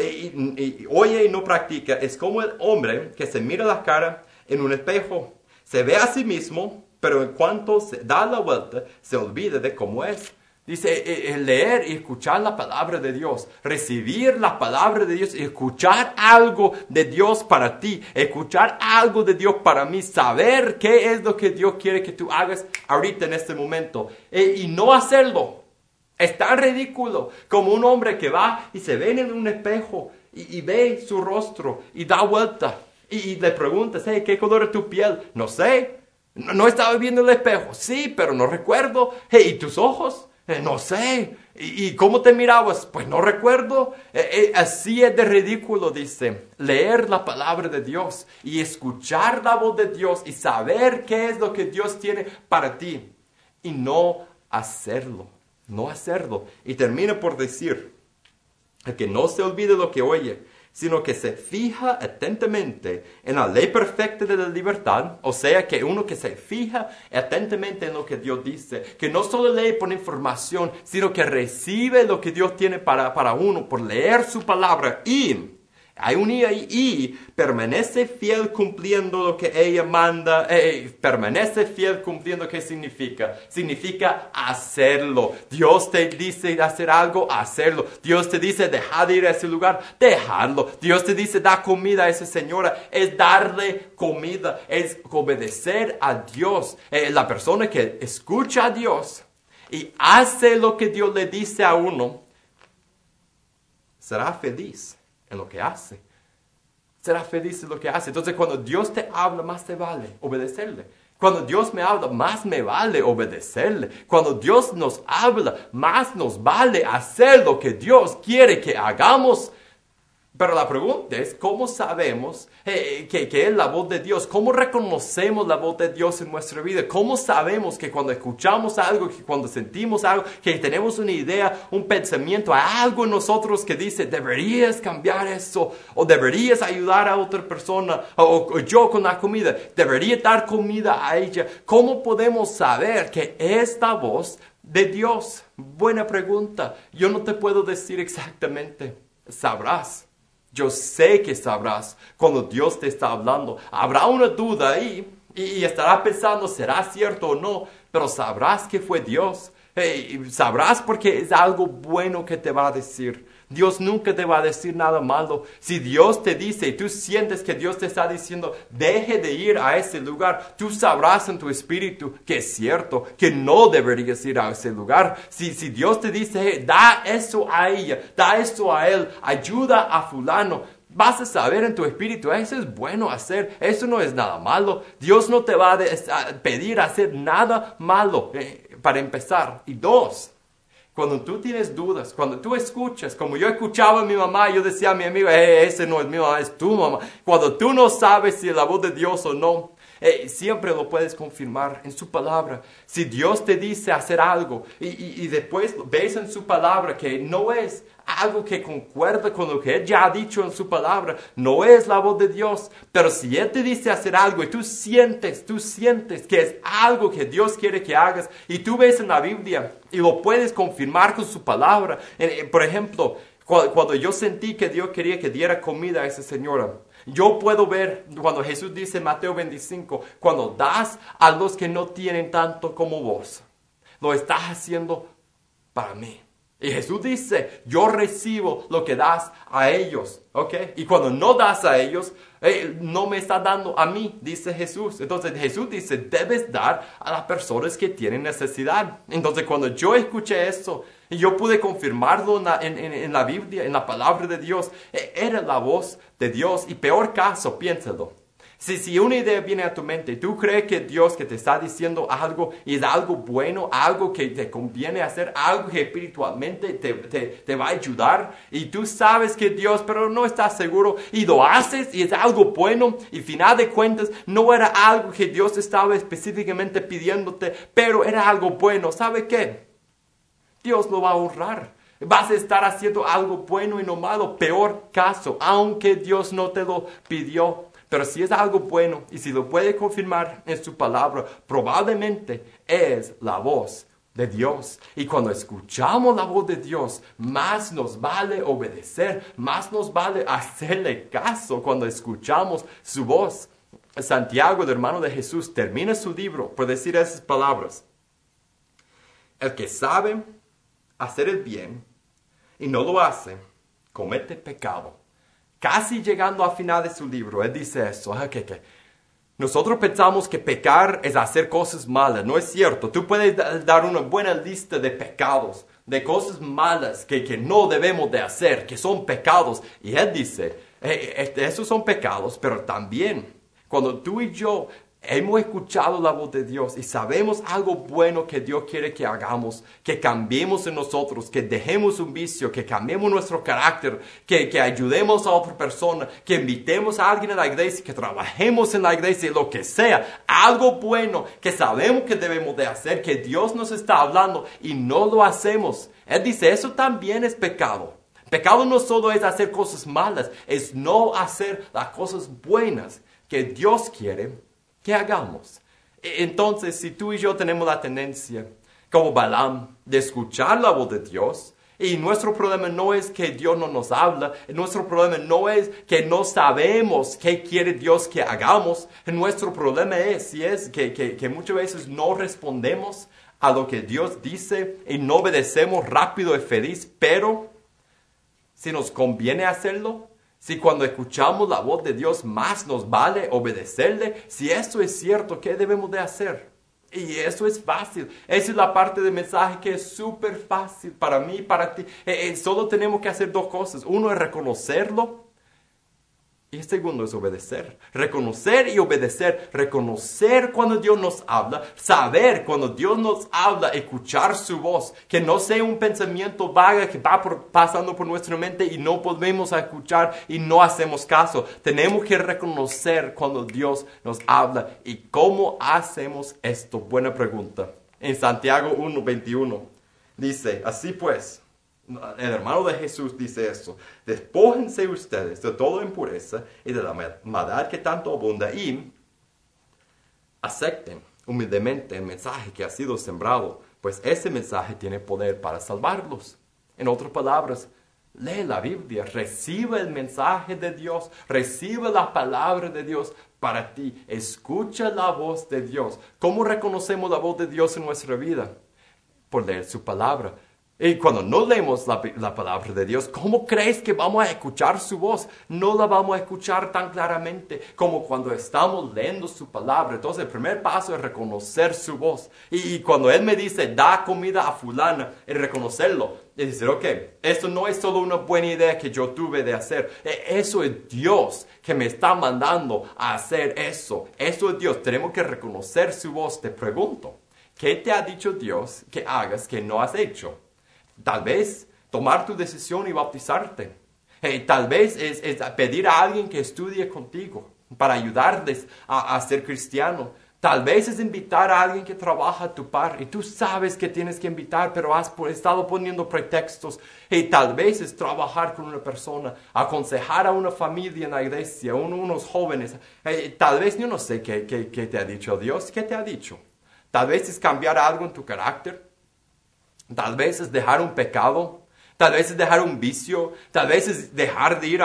oye y no practica. Es como el hombre que se mira la cara en un espejo. Se ve a sí mismo, pero en cuanto se da la vuelta, se olvida de cómo es. Dice, leer y escuchar la palabra de Dios, recibir la palabra de Dios y escuchar algo de Dios para ti, escuchar algo de Dios para mí, saber qué es lo que Dios quiere que tú hagas ahorita en este momento y no hacerlo. Es tan ridículo como un hombre que va y se ve en un espejo y ve su rostro y da vuelta y le preguntas, ¿qué color es tu piel? No sé, no estaba viendo el espejo, sí, pero no recuerdo. ¿Y tus ojos? No sé. ¿Y cómo te mirabas? Pues no recuerdo. Así es de ridículo, dice. Leer la palabra de Dios y escuchar la voz de Dios y saber qué es lo que Dios tiene para ti. Y no hacerlo. No hacerlo. Y termina por decir que no se olvide lo que oye, sino que se fija atentamente en la ley perfecta de la libertad. O sea, que uno que se fija atentamente en lo que Dios dice, que no solo lee por información, sino que recibe lo que Dios tiene para uno por leer su palabra y Hay un y permanece fiel cumpliendo lo que ella manda. Permanece fiel cumpliendo, ¿qué significa? Significa hacerlo. Dios te dice hacer algo, hacerlo. Dios te dice dejar de ir a ese lugar, dejarlo. Dios te dice dar comida a esa señora, es darle comida, es obedecer a Dios. La persona que escucha a Dios y hace lo que Dios le dice a uno, será feliz en lo que hace. Será feliz en lo que hace. Entonces, cuando Dios te habla, más te vale obedecerle. Cuando Dios me habla, más me vale obedecerle. Cuando Dios nos habla, más nos vale hacer lo que Dios quiere que hagamos. Pero la pregunta es, ¿cómo sabemos que es la voz de Dios? ¿Cómo reconocemos la voz de Dios en nuestra vida? ¿Cómo sabemos que cuando escuchamos algo, que cuando sentimos algo, que tenemos una idea, un pensamiento, hay algo en nosotros que dice, deberías cambiar eso, o deberías ayudar a otra persona, o yo con la comida, debería dar comida a ella? ¿Cómo podemos saber que esta voz de Dios? Buena pregunta. Yo no te puedo decir exactamente. Sabrás. Yo sé que sabrás cuando Dios te está hablando. Habrá una duda ahí y estarás pensando, ¿será cierto o no? Pero sabrás que fue Dios. Sabrás porque es algo bueno que te va a decir. Dios nunca te va a decir nada malo. Si Dios te dice y tú sientes que Dios te está diciendo, deje de ir a ese lugar, tú sabrás en tu espíritu que es cierto, que no deberías ir a ese lugar. Si Dios te dice, hey, da eso a ella, da eso a él, ayuda a fulano, vas a saber en tu espíritu, eso es bueno hacer, eso no es nada malo. Dios no te va a pedir hacer nada malo, para empezar. Y dos, cuando tú tienes dudas, cuando tú escuchas, como yo escuchaba a mi mamá, yo decía a mi amigo, ese no es mi mamá, es tu mamá. Cuando tú no sabes si es la voz de Dios o no, siempre lo puedes confirmar en su palabra. Si Dios te dice hacer algo y después ves en su palabra que no es algo que concuerda con lo que Él ya ha dicho en su palabra, no es la voz de Dios. Pero si Él te dice hacer algo y tú sientes que es algo que Dios quiere que hagas y tú ves en la Biblia y lo puedes confirmar con su palabra. Por ejemplo, cuando yo sentí que Dios quería que diera comida a esa señora, yo puedo ver cuando Jesús dice en Mateo 25, cuando das a los que no tienen tanto como vos, lo estás haciendo para mí. Y Jesús dice, yo recibo lo que das a ellos, ¿ok? Y cuando no das a ellos, no me está dando a mí, dice Jesús. Entonces Jesús dice, debes dar a las personas que tienen necesidad. Entonces cuando yo escuché eso, y yo pude confirmarlo en la Biblia, en la palabra de Dios, era la voz de Dios. Y peor caso, piénsalo. Si una idea viene a tu mente y tú crees que Dios que te está diciendo algo y es algo bueno, algo que te conviene hacer, algo que espiritualmente te va a ayudar y tú sabes que Dios, pero no estás seguro y lo haces y es algo bueno y final de cuentas no era algo que Dios estaba específicamente pidiéndote, pero era algo bueno, ¿sabe qué? Dios lo va a honrar. Vas a estar haciendo algo bueno y no malo, peor caso, aunque Dios no te lo pidió. Pero si es algo bueno y si lo puede confirmar en su palabra, probablemente es la voz de Dios. Y cuando escuchamos la voz de Dios, más nos vale obedecer, más nos vale hacerle caso cuando escuchamos su voz. Santiago, el hermano de Jesús, termina su libro por decir esas palabras. El que sabe hacer el bien y no lo hace, comete pecado. Casi llegando al final de su libro, él dice eso, que nosotros pensamos que pecar es hacer cosas malas, no es cierto. Tú puedes dar una buena lista de pecados, de cosas malas que no debemos de hacer, que son pecados. Y él dice, esos son pecados, pero también cuando tú y yo hemos escuchado la voz de Dios y sabemos algo bueno que Dios quiere que hagamos, que cambiemos en nosotros, que dejemos un vicio, que cambiemos nuestro carácter, que ayudemos a otra persona, que invitemos a alguien a la iglesia, que trabajemos en la iglesia, lo que sea, algo bueno que sabemos que debemos de hacer, que Dios nos está hablando y no lo hacemos. Él dice, eso también es pecado. Pecado no solo es hacer cosas malas, es no hacer las cosas buenas que Dios quiere que hagamos. Entonces, si tú y yo tenemos la tendencia, como Balaam, de escuchar la voz de Dios Y nuestro problema no es que Dios no nos habla. Nuestro problema no es que no sabemos qué quiere Dios que hagamos. Nuestro problema es que muchas veces no respondemos a lo que Dios dice y no obedecemos rápido y feliz. Pero si nos conviene hacerlo, si cuando escuchamos la voz de Dios más nos vale obedecerle, si eso es cierto, ¿qué debemos de hacer? Y eso es fácil. Esa es la parte del mensaje que es súper fácil para mí y para ti. Solo tenemos que hacer dos cosas. Uno es reconocerlo. Y el segundo es obedecer. Reconocer y obedecer. Reconocer cuando Dios nos habla. Saber cuando Dios nos habla. Escuchar su voz. Que no sea un pensamiento vago que va pasando por nuestra mente y no volvemos a escuchar y no hacemos caso. Tenemos que reconocer cuando Dios nos habla. ¿Y cómo hacemos esto? Buena pregunta. En Santiago 1:21 dice, así pues, el hermano de Jesús dice esto: despójense ustedes de toda impureza y de la maldad que tanto abunda y acepten humildemente el mensaje que ha sido sembrado, pues ese mensaje tiene poder para salvarlos. En otras palabras, lee la Biblia, recibe el mensaje de Dios, recibe la palabra de Dios para ti, escucha la voz de Dios. ¿Cómo reconocemos la voz de Dios en nuestra vida? Por leer su palabra. Y cuando no leemos la palabra de Dios, ¿cómo crees que vamos a escuchar su voz? No la vamos a escuchar tan claramente como cuando estamos leyendo su palabra. Entonces el primer paso es reconocer su voz. Y cuando Él me dice, da comida a fulana, es reconocerlo. Y decir, ok, esto no es solo una buena idea que yo tuve de hacer. Eso es Dios que me está mandando a hacer eso. Eso es Dios. Tenemos que reconocer su voz. Te pregunto, ¿qué te ha dicho Dios que hagas que no has hecho? Tal vez tomar tu decisión y bautizarte. Tal vez es pedir a alguien que estudie contigo para ayudarles a ser cristiano. Tal vez es invitar a alguien que trabaja a tu par y tú sabes que tienes que invitar, pero has estado poniendo pretextos. Tal vez es trabajar con una persona, aconsejar a una familia en la iglesia, unos jóvenes. Tal vez, yo no sé qué te ha dicho Dios. ¿Qué te ha dicho? Tal vez es cambiar algo en tu carácter. Tal vez es dejar un pecado, tal vez es dejar un vicio, tal vez es dejar de ir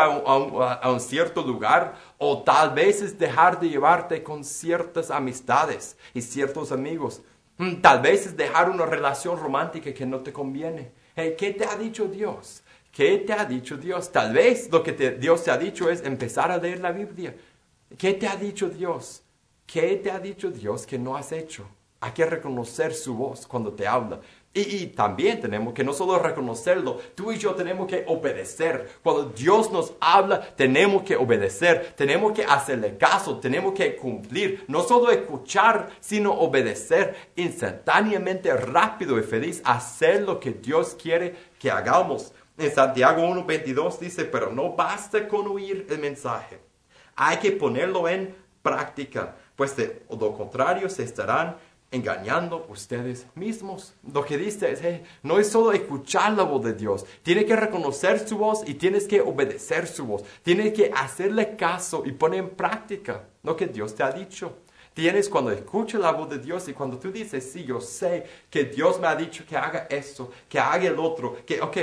a un cierto lugar, o tal vez es dejar de llevarte con ciertas amistades y ciertos amigos. Tal vez es dejar una relación romántica que no te conviene. ¿Qué te ha dicho Dios? ¿Qué te ha dicho Dios? Tal vez lo que Dios te ha dicho es empezar a leer la Biblia. ¿Qué te ha dicho Dios? ¿Qué te ha dicho Dios que no has hecho? Hay que reconocer su voz cuando te habla. Y también tenemos que no solo reconocerlo, tú y yo tenemos que obedecer. Cuando Dios nos habla, tenemos que obedecer, tenemos que hacerle caso, tenemos que cumplir. No solo escuchar, sino obedecer instantáneamente, rápido y feliz, hacer lo que Dios quiere que hagamos. En Santiago 1:22 dice, pero no basta con oír el mensaje, hay que ponerlo en práctica, pues de lo contrario se estarán engañando ustedes mismos. Lo que dice es, no es solo escuchar la voz de Dios, tienes que reconocer su voz y tienes que obedecer su voz. Tienes que hacerle caso y poner en práctica lo que Dios te ha dicho. Tienes cuando escuchas la voz de Dios y cuando tú dices, sí, yo sé que Dios me ha dicho que haga esto, que haga el otro, que, ok,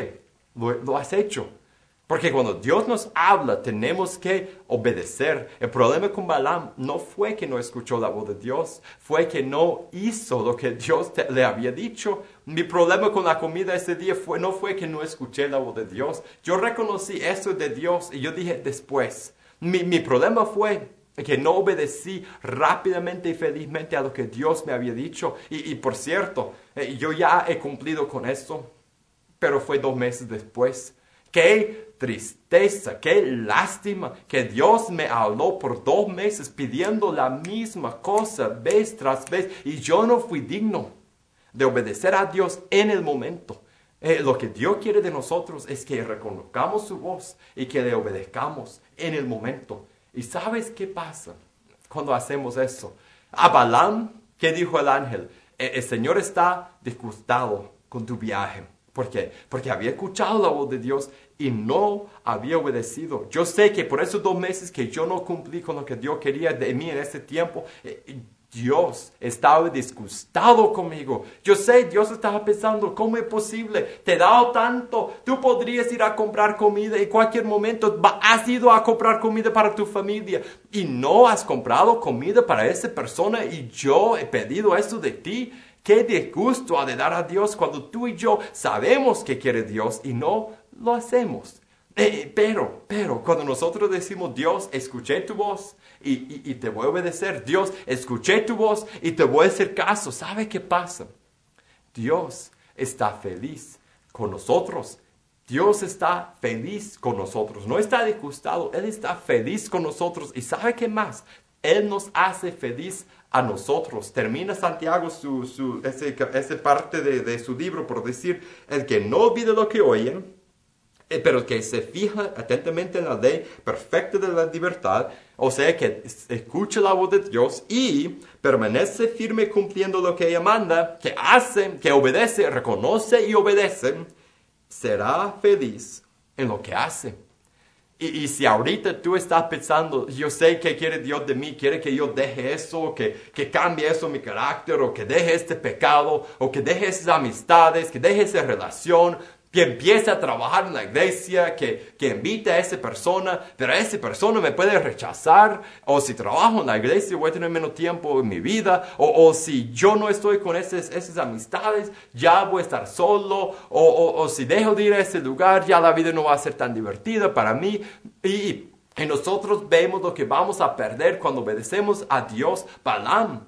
lo has hecho. Porque cuando Dios nos habla, tenemos que obedecer. El problema con Balaam no fue que no escuchó la voz de Dios, fue que no hizo lo que Dios le había dicho. Mi problema con la comida ese día no fue que no escuché la voz de Dios. Yo reconocí eso de Dios y yo dije después. Mi problema fue que no obedecí rápidamente y felizmente a lo que Dios me había dicho. Y por cierto, yo ya he cumplido con eso, pero fue 2 meses después. ¡Qué tristeza, qué lástima que Dios me habló por 2 meses pidiendo la misma cosa vez tras vez y yo no fui digno de obedecer a Dios en el momento? Lo que Dios quiere de nosotros es que reconozcamos su voz y que le obedezcamos en el momento. ¿Y sabes qué pasa cuando hacemos eso? A Balaam, ¿qué dijo el ángel? El Señor está disgustado con tu viaje. ¿Por qué? Porque había escuchado la voz de Dios y no había obedecido. Yo sé que por esos 2 meses que yo no cumplí con lo que Dios quería de mí en ese tiempo, Dios estaba disgustado conmigo. Yo sé, Dios estaba pensando, ¿cómo es posible? Te he dado tanto. Tú podrías ir a comprar comida en cualquier momento. Has ido a comprar comida para tu familia y no has comprado comida para esa persona y yo he pedido esto de ti. Qué disgusto ha de dar a Dios cuando tú y yo sabemos que quiere Dios y no lo hacemos. Pero, cuando nosotros decimos, Dios, escuché tu voz y te voy a obedecer. Dios, escuché tu voz y te voy a hacer caso. ¿Sabe qué pasa? Dios está feliz con nosotros. Dios está feliz con nosotros. No está disgustado. Él está feliz con nosotros. ¿Y sabe qué más? Él nos hace feliz a nosotros. Termina Santiago esa parte de su libro por decir, el que no olvide lo que oye, pero que se fija atentamente en la ley perfecta de la libertad, o sea, que escuche la voz de Dios y permanece firme cumpliendo lo que ella manda, que hace, que obedece, reconoce y obedece, será feliz en lo que hace. Y si ahorita tú estás pensando, yo sé que quiere Dios de mí, quiere que yo deje eso, que cambie eso mi carácter, o que deje este pecado, o que deje esas amistades, que deje esa relación, que empiece a trabajar en la iglesia, que invite a esa persona, pero esa persona me puede rechazar, o si trabajo en la iglesia voy a tener menos tiempo en mi vida, o si yo no estoy con esas amistades, ya voy a estar solo, o si dejo de ir a ese lugar, ya la vida no va a ser tan divertida para mí, y nosotros vemos lo que vamos a perder cuando obedecemos a Dios. Balaam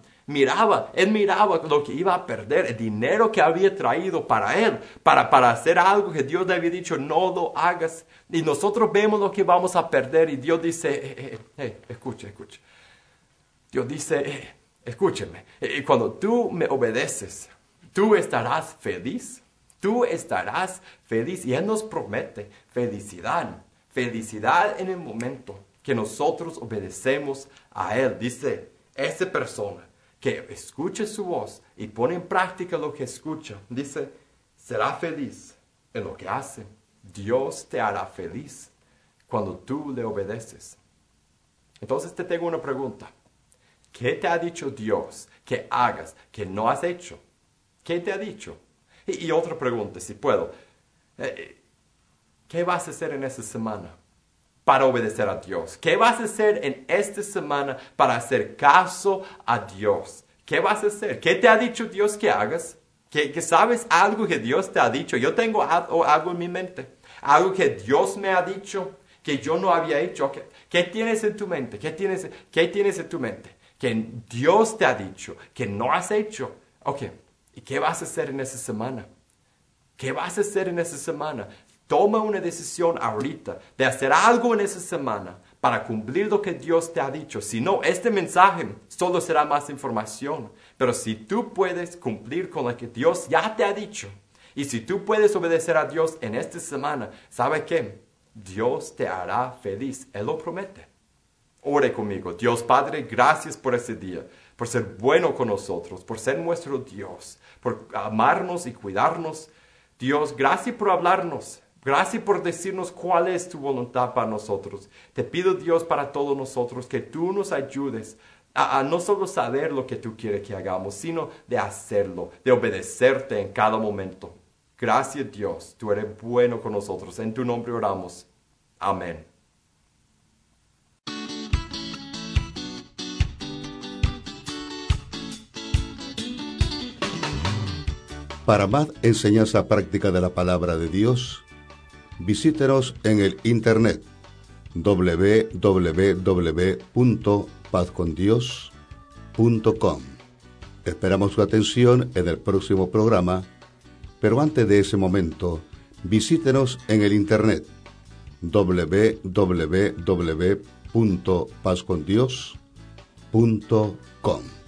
él miraba lo que iba a perder, el dinero que había traído para él, para hacer algo que Dios le había dicho, no lo hagas. Y nosotros vemos lo que vamos a perder y Dios dice, escucha. Dios dice, escúcheme, cuando tú me obedeces, tú estarás feliz. Tú estarás feliz. Y Él nos promete felicidad en el momento que nosotros obedecemos a Él. Dice, esa persona que escuche su voz y pone en práctica lo que escucha, dice, será feliz en lo que hace. Dios te hará feliz cuando tú le obedeces. Entonces te tengo una pregunta. ¿Qué te ha dicho Dios que hagas que no has hecho? ¿Qué te ha dicho? Y otra pregunta, si puedo. ¿Qué vas a hacer en esta semana para obedecer a Dios? ¿Qué vas a hacer en esta semana para hacer caso a Dios? ¿Qué vas a hacer? ¿Qué te ha dicho Dios que hagas? ¿Que sabes algo que Dios te ha dicho? Yo tengo algo en mi mente. Algo que Dios me ha dicho que yo no había hecho. ¿Qué tienes en tu mente? ¿Qué tienes en tu mente? Que Dios te ha dicho que no has hecho. Ok. ¿Y qué vas a hacer en esa semana? ¿Qué vas a hacer en esa semana? Toma una decisión ahorita de hacer algo en esa semana para cumplir lo que Dios te ha dicho. Si no, este mensaje solo será más información. Pero si tú puedes cumplir con lo que Dios ya te ha dicho, y si tú puedes obedecer a Dios en esta semana, ¿sabe qué? Dios te hará feliz. Él lo promete. Ore conmigo. Dios Padre, gracias por ese día, por ser bueno con nosotros, por ser nuestro Dios, por amarnos y cuidarnos. Dios, gracias por hablarnos. Gracias por decirnos cuál es tu voluntad para nosotros. Te pido, Dios, para todos nosotros, que tú nos ayudes a no solo saber lo que tú quieres que hagamos, sino de hacerlo, de obedecerte en cada momento. Gracias, Dios. Tú eres bueno con nosotros. En tu nombre oramos. Amén. Para más enseñanza práctica de la palabra de Dios, visítenos en el internet www.pazcondios.com. Esperamos su atención en el próximo programa, pero antes de ese momento, visítenos en el internet www.pazcondios.com.